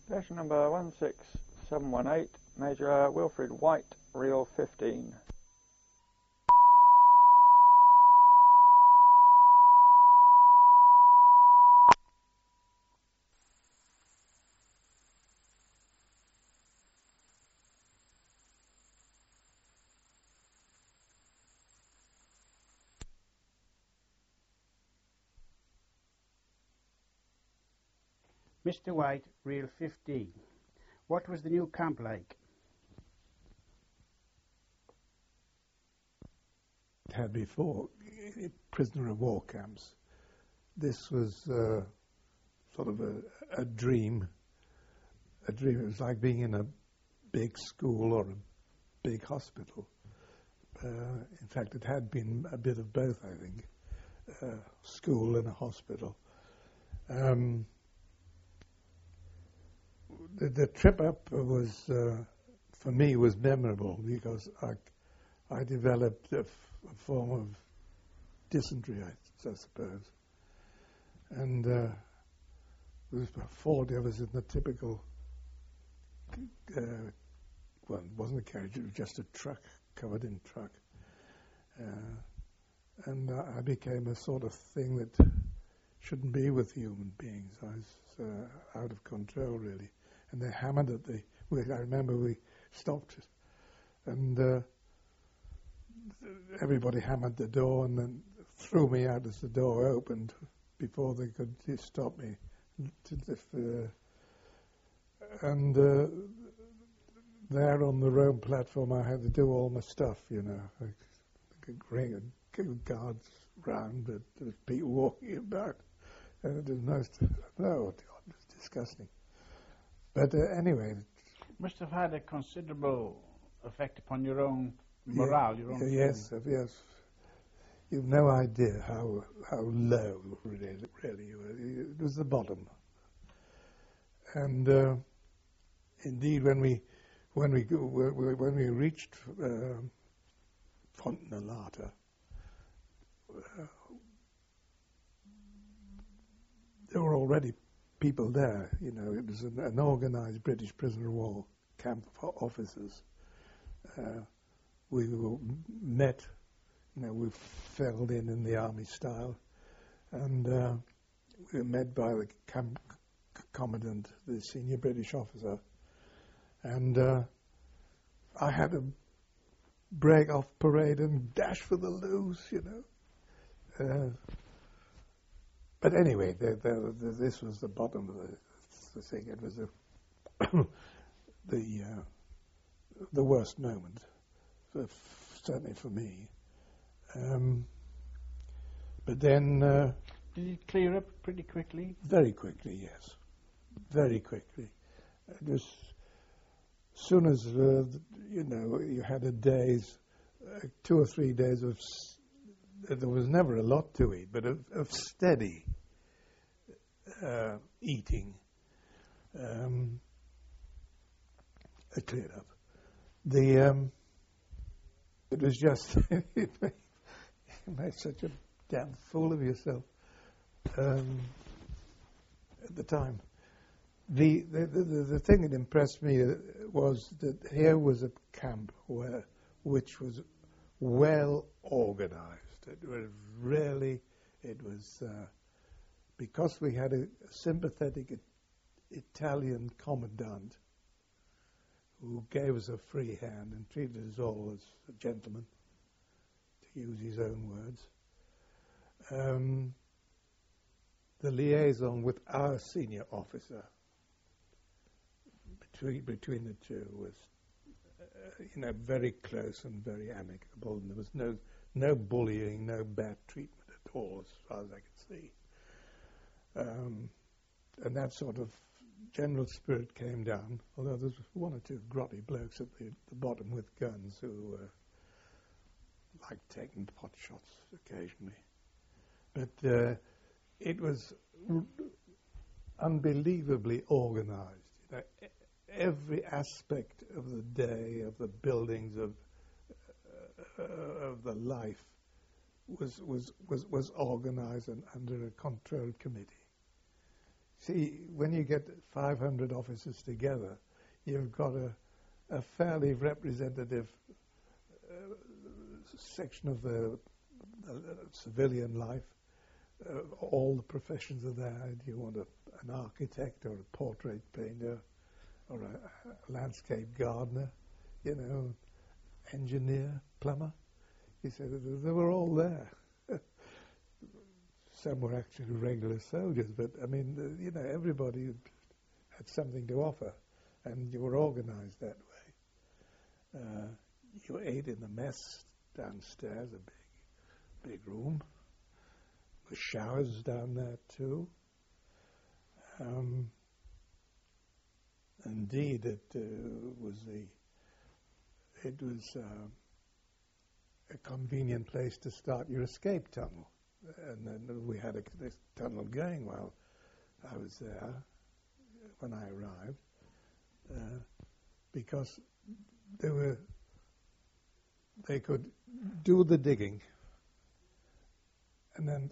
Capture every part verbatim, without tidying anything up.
Station number one six seven one eight, Major Wilfred White, Reel fifteen. Mister White, Reel fifteen. What was the new camp like? It had before prisoner of war camps. This was uh, sort of a, a dream. A dream. It was like being in a big school or a big hospital. Uh, in fact, it had been a bit of both, I think. Uh, school and a hospital. Um, The, the trip up was, uh, for me, was memorable because I, I developed a, f- a form of dysentery, I, I suppose. And uh, there was about forty of us in the typical, uh, well, it wasn't a carriage, it was just a truck, covered in truck. Uh, and uh, I became a sort of thing that shouldn't be with human beings. I was uh, out of control, really. And they hammered at the, we, I remember we stopped and uh, everybody hammered the door and then threw me out as the door opened before they could stop me. Uh, and uh, there on the Rome platform I had to do all my stuff, you know. I could ring and guards round, but there was people walking about. And it was most, no, it was disgusting. But uh, anyway, Must have had a considerable effect upon your own morale, yeah, your own yes, uh, yes. You've no idea how how low really, really you were. It was the bottom. And uh, indeed, when we when we go, when we reached uh, Fontanarotta, uh, there were already people there, you know. It was an, an organised British prisoner of war camp for officers. Uh, we were met, you know, we fell in in the army style, and uh, we were met by the camp c- commandant, the senior British officer, and uh, I had to break off parade and dash for the loos, you know. Uh, But anyway, the, the, the, this was the bottom of the, the thing. It was the the, uh, the worst moment, for, f- certainly for me. Um, but then, uh, Did it clear up pretty quickly? very quickly, yes, very quickly. It was as soon as uh, you know you had a day's, uh, two or three days of. S- There was never a lot to eat, but of, of steady uh, eating. Um, it cleared up. The um, it was just it made, you made such a damn fool of yourself um, at the time. The the, the the thing that impressed me was that here was a camp where which was well organized. It was really, it was, uh, because we had a, a sympathetic it, Italian commandant who gave us a free hand and treated us all as a gentleman, to use his own words. Um, the liaison with our senior officer between, between the two was, uh, you know, very close and very amicable, and there was no No bullying, no bad treatment at all, as far as I could see. Um, and that sort of general spirit came down, although there was one or two grotty blokes at the, the bottom with guns who uh, liked taking pot shots occasionally. But uh, it was r- unbelievably organized. You know, e- every aspect of the day, of the buildings, of Uh, of the life was was was was organized and under a control committee. see, when you get five hundred officers together, you've got a, a fairly representative uh, section of the uh, civilian life. Uh, all the professions are there. Do you want a, an architect or a portrait painter or a, a landscape gardener, you know, engineer, plumber? He said they were all there. Some were actually regular soldiers, but I mean, uh, you know, everybody had something to offer, and you were organized that way. Uh, you ate in the mess downstairs, a big, big room. The showers down there too. Um, indeed, it uh, was the it was uh, a convenient place to start your escape tunnel. And then we had a this tunnel going while I was there when I arrived, uh, because they were they could do the digging, and then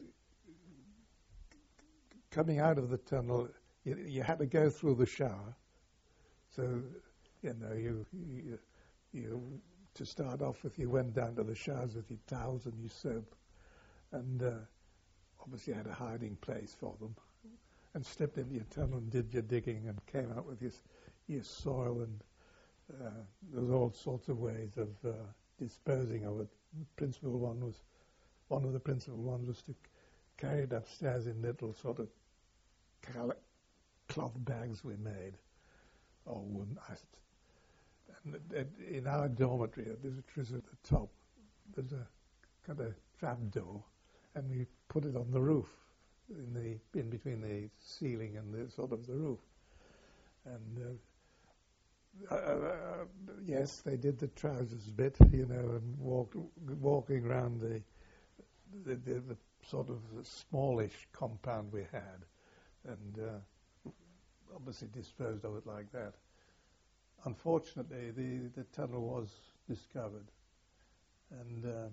coming out of the tunnel, you, you had to go through the shower. So, you know, you, you you to start off with, you went down to the showers with your towels and your soap. And uh, obviously had a hiding place for them, and stepped into your tunnel and did your digging and came out with your, your soil, and uh, there was all sorts of ways of uh, disposing of it. The principal one was, one of the principal ones was to carry it upstairs in little sort of cal- cloth bags we made, or wooden. And in our dormitory, which was at the top, there's a kind of trap door, and we put it on the roof, in the in between the ceiling and the sort of the roof. And uh, uh, uh, yes, they did the trousers bit, you know, and walked walking around the the, the the sort of smallish compound we had, and uh, obviously disposed of it like that. Unfortunately, the the tunnel was discovered, and um,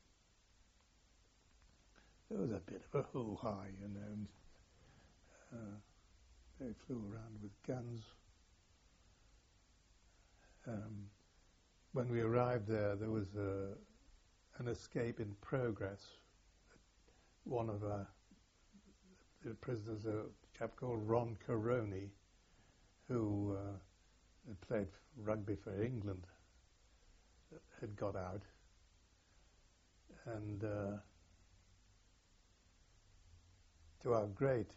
there was a bit of a hoo-ha, you know. And, uh, they flew around with guns. Um, when we arrived there, there was a, an escape in progress. One of uh, the prisoners, a chap called Ron Caroni, who uh, had played rugby for England, had got out. And uh, to our great,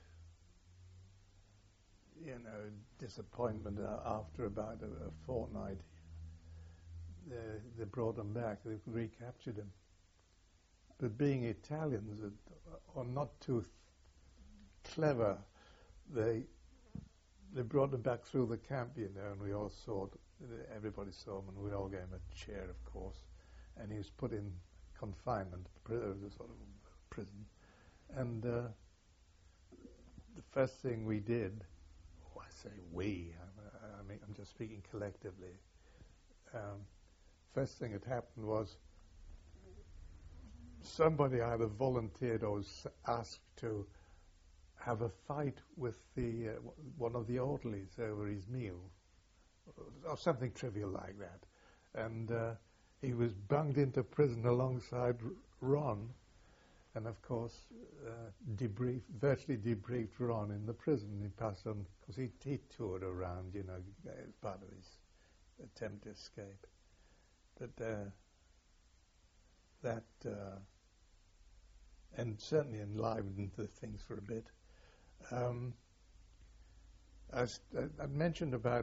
you know, disappointment, uh, after about a, a fortnight, uh, they brought him back. They recaptured him. But being Italians uh, are not too th- clever, they they brought him back through the camp, you know, and we all saw it. Everybody saw him, and we all gave him a chair, of course. And he was put in confinement, pr- uh, sort of prison. And uh, the first thing we did, oh, I say we, I, I mean, I'm just speaking collectively. Um, first thing that happened was somebody either volunteered or was asked to have a fight with the uh, w- one of the orderlies over his meal, or something trivial like that. And uh, he was bunged into prison alongside R- Ron, and of course uh, debriefed, virtually debriefed Ron in the prison. He passed on, because he, he toured around, you know, as part of his attempt to escape. But uh, that, uh, and certainly enlivened the things for a bit. Um, I, I mentioned about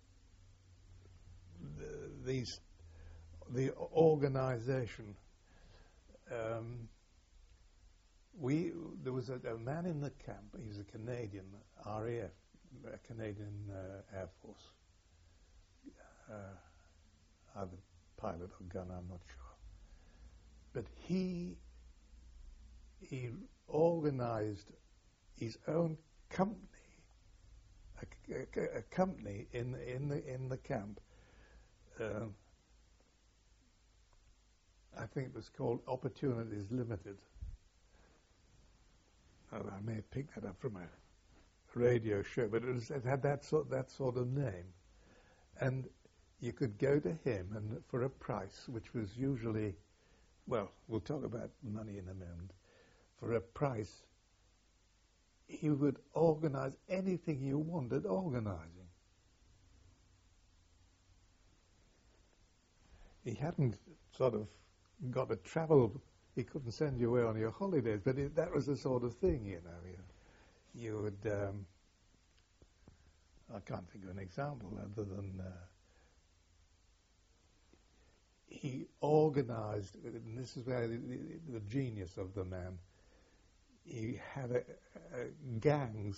the, these, the organization. Um, we there was a, a man in the camp. He was a Canadian, R A F, a Canadian uh, Air Force, uh, either pilot or gunner, I'm not sure. But he he organized his own company, a, a, a company in in the in the camp. Uh, I think it was called Opportunities Limited. Oh, I may have picked that up from a radio show, but it, was, it had that sort that sort of name, and you could go to him and for a price, which was usually, well, we'll talk about money in a moment. For a price, he would organize anything you wanted organizing. He hadn't sort of got to travel. He couldn't send you away on your holidays, but it, that was the sort of thing, you know. You, you would, um, I can't think of an example other than uh, he organized, and this is where the, the, the genius of the man, he had a, a gangs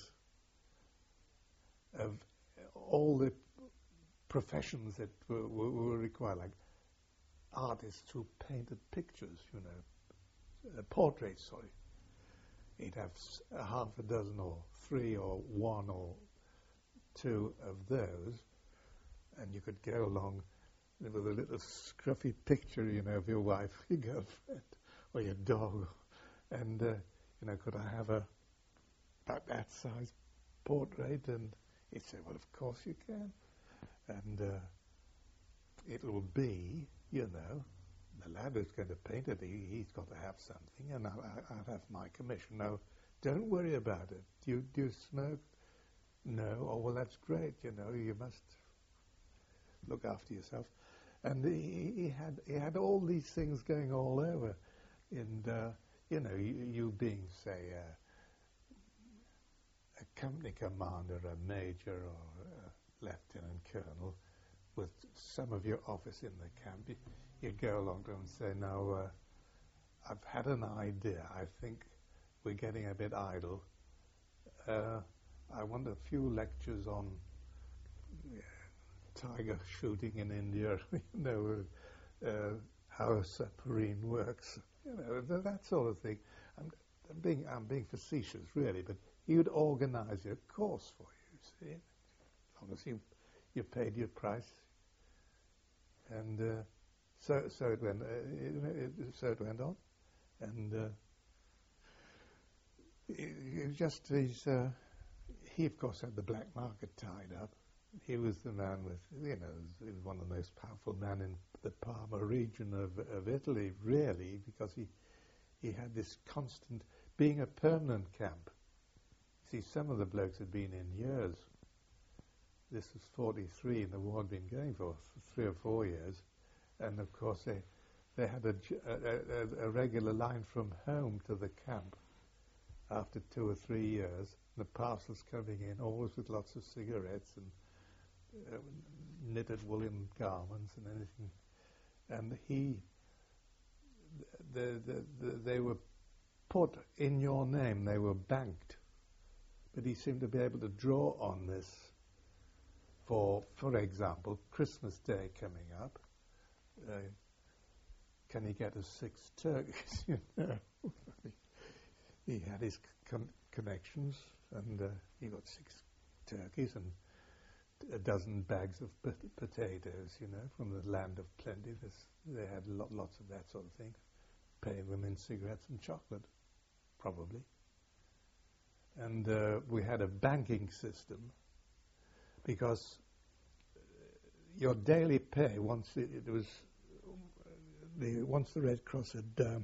of all the professions that were, were, were required, like artists who painted pictures, you know, uh, portraits, sorry. He'd have s- a half a dozen or three or one or two of those, and you could go along with a little scruffy picture, you know, of your wife, your girlfriend, or your dog, and, uh, you know, could I have a about that size portrait? And he'd say, well, of course you can. And uh, it will be, you know, the lad who's going to paint it, he, he's got to have something, and I'll, I'll have my commission. No, don't worry about it. Do you, do you smoke? No. Oh, well, that's great, you know, you must look after yourself. And he, he had he had all these things going all over. And, uh, you know, you, you being, say, uh, a company commander, a major, or a lieutenant colonel, with some of your office in the camp, you, you'd go along to him and say, now, uh, I've had an idea. I think we're getting a bit idle. Uh, I want a few lectures on uh, tiger shooting in India, you know, uh, how a submarine works, you know, th- that sort of thing. I'm, I'm being I'm being facetious, really, but he would organise a course for you, see, as long as you you paid your price, and uh, so so it went uh, it, it, so it went on, and uh, it, it just his. Uh, he of course had the black market tied up. He was the man with, you know, he was one of the most powerful men in the Parma region of, of Italy, really, because he he had this constant, being a permanent camp. See, some of the blokes had been in years. This was forty-three, and the war had been going for three or four years. And of course, they they had a, a, a, a regular line from home to the camp after two or three years. The parcels coming in, always with lots of cigarettes and Uh, knitted woolen garments and anything, and he, the, the, the, they were put in your name, they were banked, but he seemed to be able to draw on this for, for example, Christmas Day coming up. Uh, can he get us six turkeys? You know, he had his con- connections, and uh, he got six turkeys and a dozen bags of pot- potatoes, you know, from the land of plenty. This, they had lo- lots of that sort of thing, paying them in cigarettes and chocolate, probably. And uh, we had a banking system, because your daily pay, once it, it was, the once the Red Cross had um,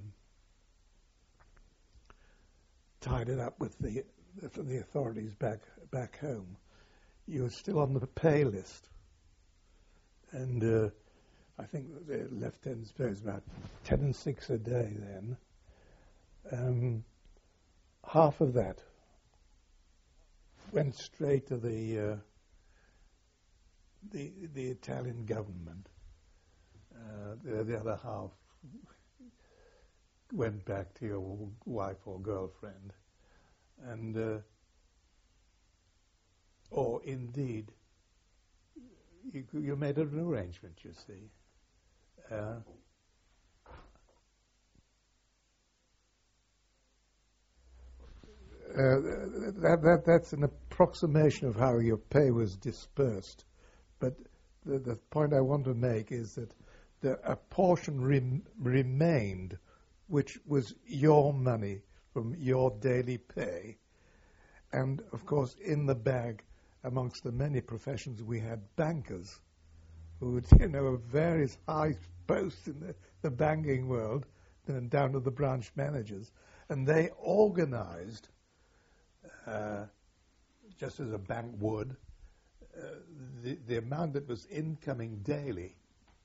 tied it up with the the, the authorities back back home, you were still on the pay list. And uh, I think the lieutenant's pay was about ten and six a day then. Um, half of that went straight to the uh, the the Italian government. Uh, the, the other half went back to your w- wife or girlfriend. And uh, or indeed, you, you made an arrangement, you see. Uh, uh, that, that, that's an approximation of how your pay was dispersed. But the, the point I want to make is that the, a portion rem, remained, which was your money from your daily pay, And, of course, in the bag, amongst the many professions, we had bankers who would, you know, various high posts in the, the banking world, and down to the branch managers. And they organized, uh, just as a bank would, uh, the, the amount that was incoming daily,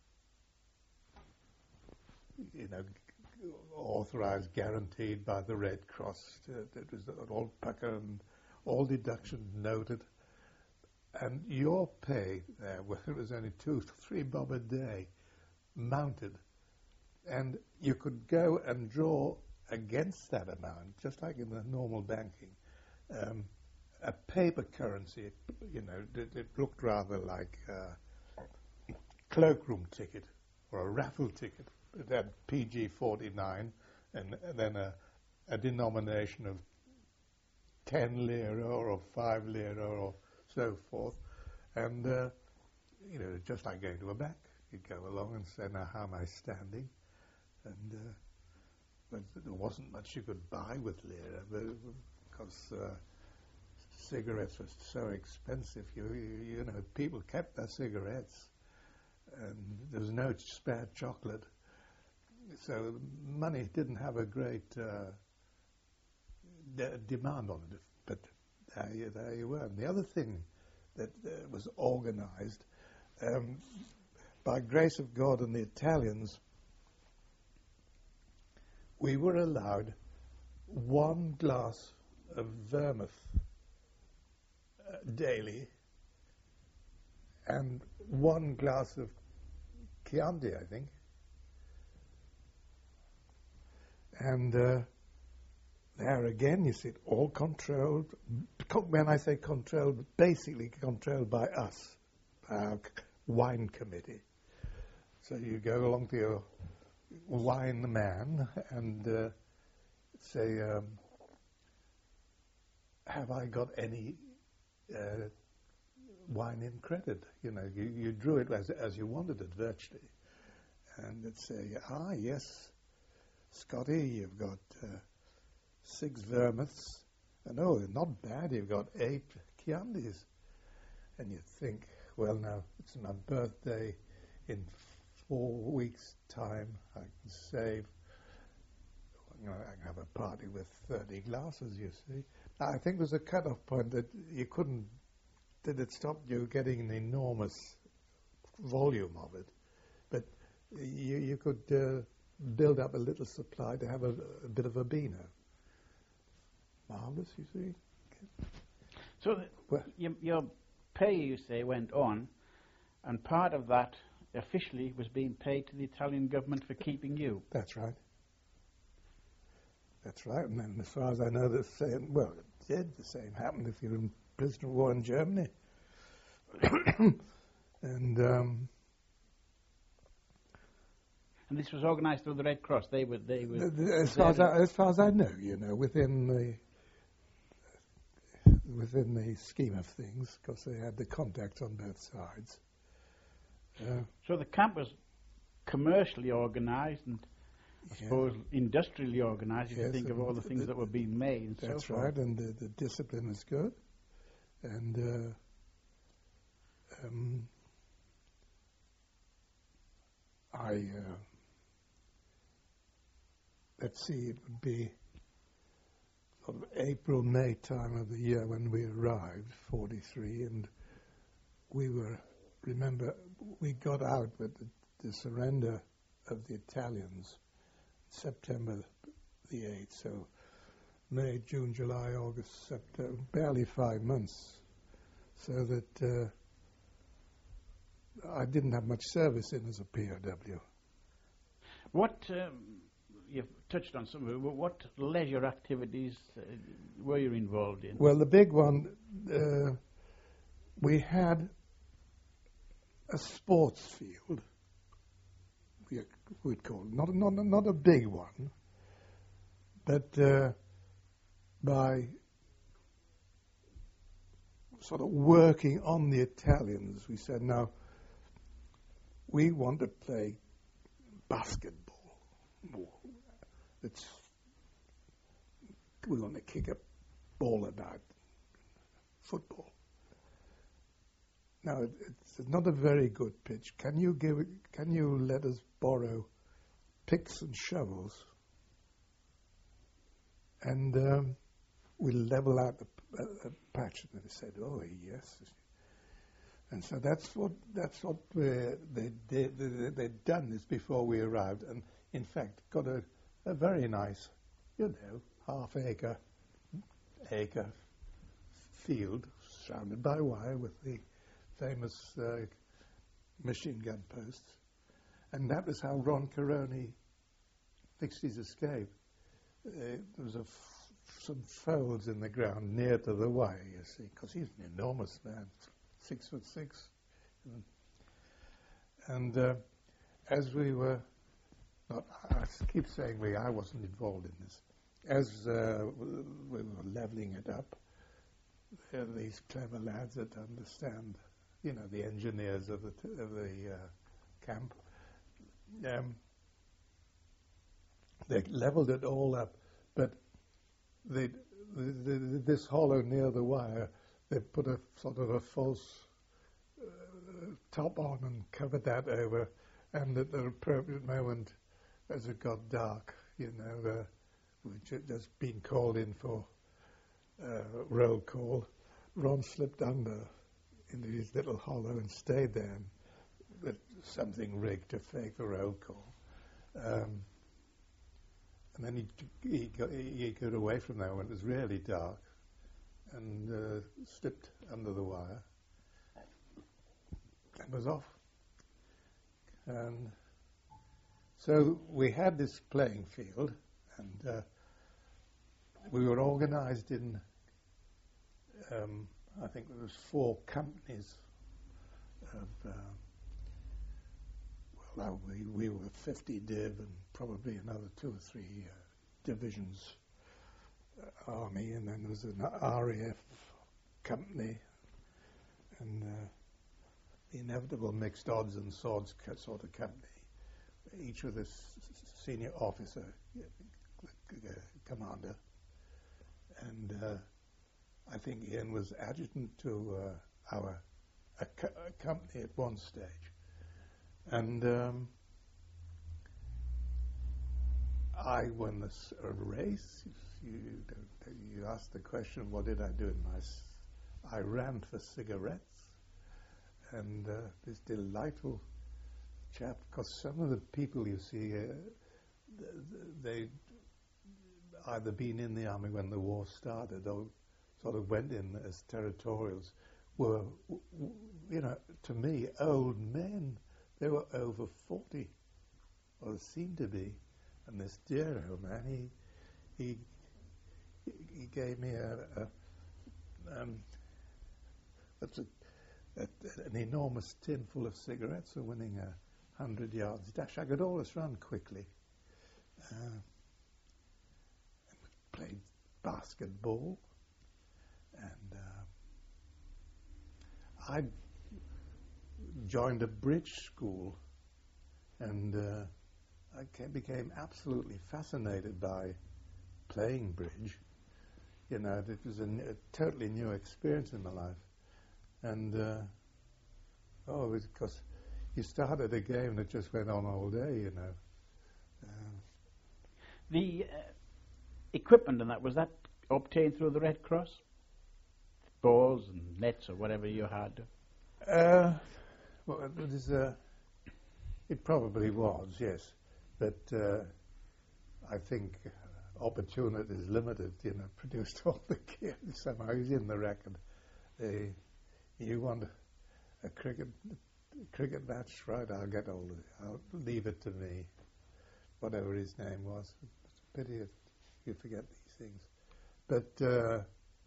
you know, authorized, guaranteed by the Red Cross. Uh, it was all pucker and all deductions noted. And your pay there, whether it was only two, three bob a day, mounted. And you could go and draw against that amount, just like in the normal banking, um, a paper currency. You know, it, it looked rather like a cloakroom ticket or a raffle ticket. It had P G forty-nine and, and then a, a denomination of ten lira or five lira or so forth. And, uh, you know, just like going to a bank. You'd go along and say, now, how am I standing? And uh, but there wasn't much you could buy with lira because uh, cigarettes were so expensive. You, you, you know, people kept their cigarettes, and there was no spare chocolate. So money didn't have a great uh, de- demand on it. But there you, there you were. And the other thing that uh, was organized, um, by grace of God and the Italians, we were allowed one glass of vermouth uh, daily and one glass of Chianti, I think. And uh, there again, you see, it all controlled. When I say controlled, basically controlled by us, our wine committee. So you go along to your wine man and uh, say, um, have I got any uh, wine in credit? You know, you, you drew it as, as you wanted it, virtually. And it'd say, ah, yes, Scotty, you've got uh, six vermouths. And oh, not bad, you've got eight Chiantis. And you think, well, now, it's my birthday in four weeks' time. I can save, you know, I can have a party with thirty glasses, you see. I think there's a cut-off point that you couldn't, that it stopped you getting an enormous volume of it. But you, you could uh, build up a little supply to have a, a bit of a beano. Marvellous, you see. Okay. So th- Well, your, your pay, you say, went on, and part of that officially was being paid to the Italian government for keeping you. that's right. That's right. And then, as far as I know, the same, well, it did. The same happened if you're in prisoner of war in Germany. and um, And this was organised through the Red Cross. They were, they were. th- th- as far as I, as far as I know, you know, within the within the scheme of things, because they had the contacts on both sides. Uh, So the camp was commercially organised and, I yeah. suppose, industrially organised, if Yes, you think of and all the things the- that were being made and That's so forth. right, and the, the discipline was good. And uh, um, I, uh, let's see, it would be sort of April, May time of the year when we arrived, forty-three, and we were, remember, we got out with the, the surrender of the Italians September the eighth, so May, June, July, August, September, barely five months, so that uh, I didn't have much service in as a P O W. What, um, you've touched on some of it, what leisure activities uh, were you involved in? Well, the big one, uh, we had a sports field, we, we'd call it, not, not, not a big one, but uh, by sort of working on the Italians, we said, now, we want to play basketball. It's, we want to kick a ball about football. Now, it, it's not a very good pitch. Can you give? Can you let us borrow picks and shovels, and um, we'll level out the uh, uh, patch? And they said, "Oh, yes." And so that's what that's what we, they did. They, they'd done this before we arrived, and in fact, got a, a very nice, you know, half acre acre field surrounded by wire with the famous uh, machine gun posts. And that was how Ron Caroni fixed his escape. Uh, there was a f- some folds in the ground near to the wire, you see, because he's an enormous man, six foot six. And uh, as we were, not, I keep saying we, I wasn't involved in this. As uh, we were leveling it up, there are these clever lads that understand, you know, the engineers of the t- of the uh, camp. Um, they leveled it all up, but they, the, the, this hollow near the wire, they put a sort of a false uh, top on and covered that over, and at the appropriate moment, as it got dark, you know, uh, we'd ju- just been called in for uh, roll call. Ron slipped under into his little hollow and stayed there, and with something rigged to fake the roll call. Um, and then he he got, he got away from there when it was really dark, and uh, slipped under the wire and was off. And so we had this playing field, and uh, we were organised in, um, I think there was four companies of, uh, well, we, we were fifty div and probably another two or three uh, divisions uh, army, and then there was an R A F company, and uh, the inevitable mixed odds and swords sort of company, each with a s- senior officer, uh, commander, and uh, I think Ian was adjutant to uh, our a co- a company at one stage. And um, I won this a race. You, don't, you asked the question, what did I do in my... S- I ran for cigarettes, and uh, this delightful chap, because some of the people you see, uh, they either been in the army when the war started or sort of went in as territorials, were, you know, to me, old men. They were over forty, or seemed to be. And this dear old man, he he he gave me a, a um, that's a, a, an enormous tin full of cigarettes for winning a hundred yards dash. I could always run quickly. Uh, played basketball, and uh, I joined a bridge school, and uh, I came, became absolutely fascinated by playing bridge. You know, it was a, n- a totally new experience in my life. And, uh, oh, because you started a game that just went on all day, you know. Uh, the uh, equipment and that, was that obtained through the Red Cross? Balls and nets or whatever you had? Uh, well, it was, uh, it probably was, yes. But uh, I think opportunity is limited, you know, produced all the gear somehow. He's in the record. Uh, you want a, a cricket a cricket match, right? I'll get all of it. I'll leave it to me. Whatever his name was. It's a pity if you forget these things. But uh,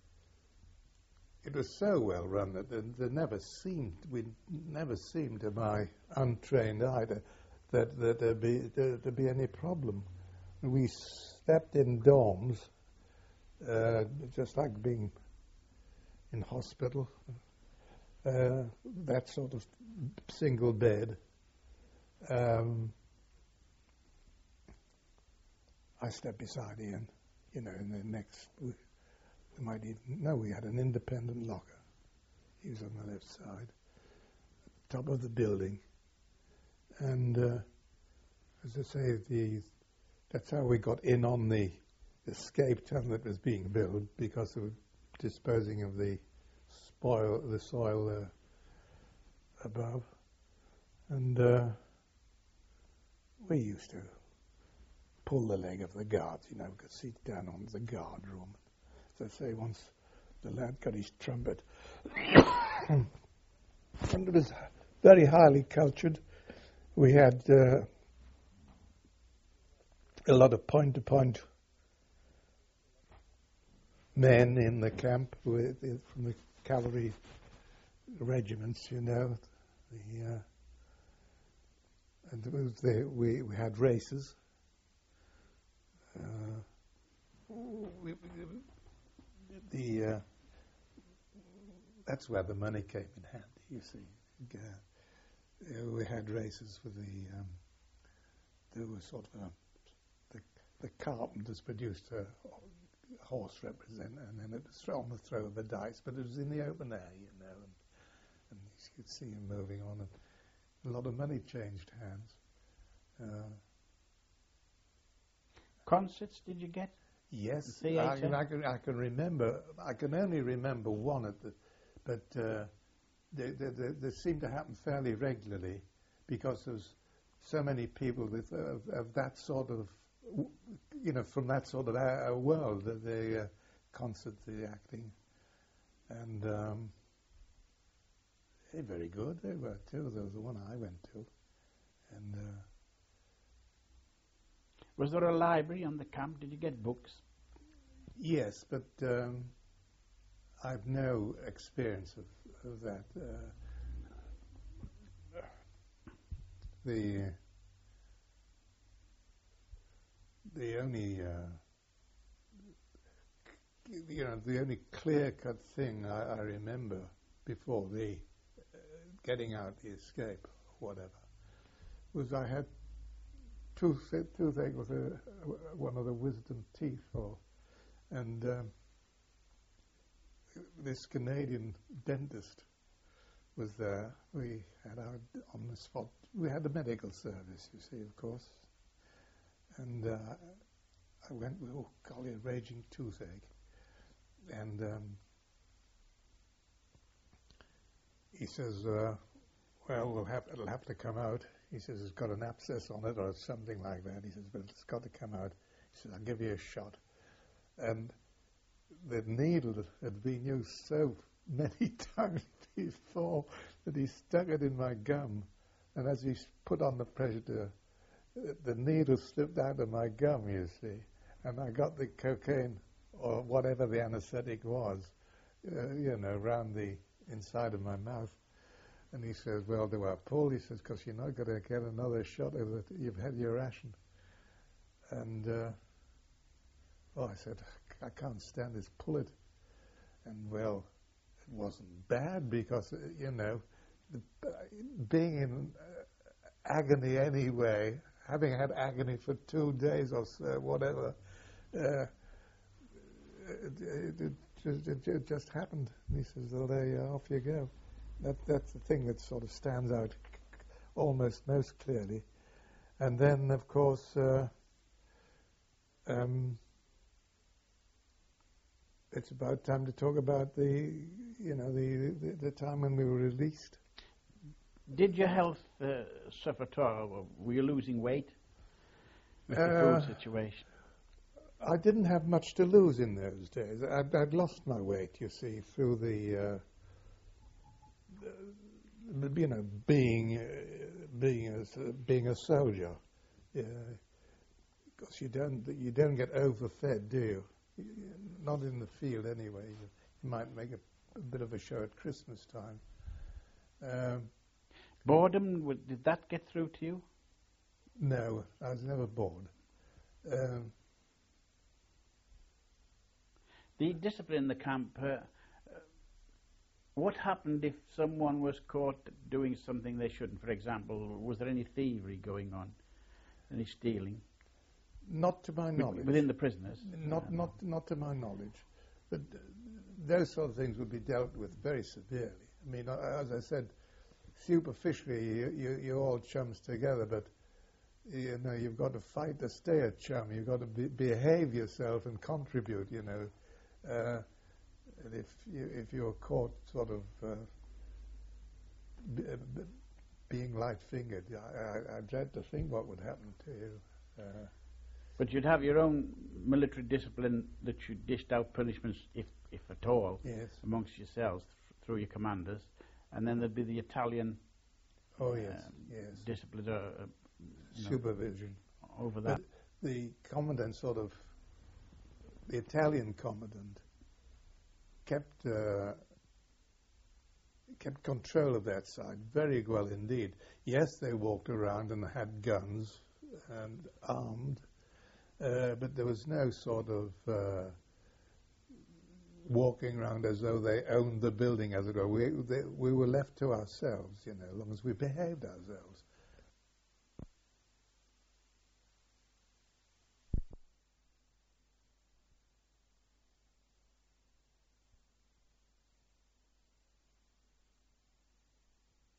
it was so well run that there, there never seemed, we never seemed to my untrained eye to, that, that there'd be, there, there'd be any problem. We slept in dorms, uh, just like being in hospital, uh, that sort of single bed. Um, I slept beside Ian, you know, in the next, we might even, no, we had an independent locker. He was on the left side, top of the building. And uh, as I say, the that's how we got in on the escape tunnel that was being built, because of disposing of the spoil, the soil uh, above. And uh, we used to pull the leg of the guards, you know, we could sit down on the guard room. As I say, once the lad got his trumpet, and it was very highly cultured. We had uh, a lot of point-to-point men in the camp with, from the cavalry regiments, you know. The, uh, and it was the, we, we had races. Uh, we, the uh, that's where the money came in handy, you see. Uh, we had races with the um, there was sort of a, the, the carpenters produced a horse represent, and then it was on the throw of the dice, but it was in the open air, you know, and, and you could see him moving on, and a lot of money changed hands. Uh, Concerts, did you get? Yes, I, I, can, I can remember. I can only remember one at the, but uh, they, they, they, they seemed to happen fairly regularly, because there's so many people with of, of that sort of, you know, from that sort of uh, world, that the uh, concert, the acting, and um, they're very good. They were too. There was the one I went to, and. Uh, Was there a library on the camp? Did you get books? Yes, but um, I've no experience of, of that. Uh, the the only uh, you know the only clear-cut thing I, I remember before the uh, getting out, the escape, or whatever, was I had Tooth, toothache with a, one of the wisdom teeth, or, and um, this Canadian dentist was there. We had our on the spot. We had the medical service, you see, of course. And uh, I went with, oh golly, a raging toothache, and um, he says, uh, "Well, we'll have it'll have to come out." He says, it's got an abscess on it or something like that. He says, but it's got to come out. He says, I'll give you a shot. And the needle had been used so many times before that he stuck it in my gum. And as he put on the pressure, to, the needle slipped out of my gum, you see. And I got the cocaine, or whatever the anesthetic was, uh, you know, around the inside of my mouth. And he says, well, do I pull? He says, because you're not going to get another shot of it. You've had your ration. And, uh, oh, I said, I can't stand this. Pull it. And, well, it wasn't bad because, uh, you know, the, uh, being in uh, agony anyway, having had agony for two days or so, whatever, uh, it, it, it, it, it just happened. And he says, well, there you are, off you go. That, that's the thing that sort of stands out almost most clearly. And then, of course, uh, um, it's about time to talk about the, you know, the, the, the time when we were released. Did your health uh, suffer at all? Were you losing weight with the Uh, food situation? I didn't have much to lose in those days. I'd, I'd lost my weight, you see, through the... Uh, you know, being uh, being a being a soldier, yeah, because you don't you don't get overfed, do you? Not in the field anyway. You, you might make a, a bit of a show at Christmas time. Um, Boredom, w- did that get through to you? no, I was never bored. Um, The discipline in the camp. Uh, What happened if someone was caught doing something they shouldn't? For example, was there any thievery going on, any stealing? not to my knowledge. Within the prisoners? Not Uh, not not to my knowledge. But those sort of things would be dealt with very severely. I mean, uh, as I said, superficially, you, you, you're all chums together, but you know, you've got to fight to stay a chum. You've got to be, behave yourself and contribute, you know. Uh, and if, you, if you're caught sort of uh, b- b- being light-fingered, I, I, I dread to think what would happen to you. Uh, but you'd have your own military discipline that you dished out punishments, if, if at all, yes. amongst yourselves th- through your commanders, and then there'd be the Italian oh, yes, um, yes. discipline, uh, uh, you know, supervision over that. But the commandant sort of, the Italian commandant, kept uh, kept control of that side very well indeed. Yes, they walked around and had guns and armed, uh, but there was no sort of uh, walking around as though they owned the building, as it were. We, they, we were left to ourselves, you know, as long as we behaved ourselves.